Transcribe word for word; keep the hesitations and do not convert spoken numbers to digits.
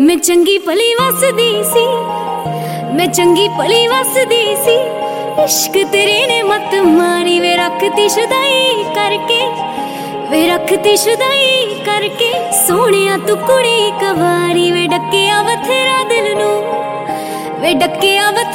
मैं चंगी भली वसदी सी, मैं चंगी भली वसदी सी, इश्क तेरे ने मत मारी वे रखती शुदाई करके, वे रखती शुदाई करके। सोहणिया तू कुड़ी कवारी वे डकिया बथेरा दिल नू, वे डकिया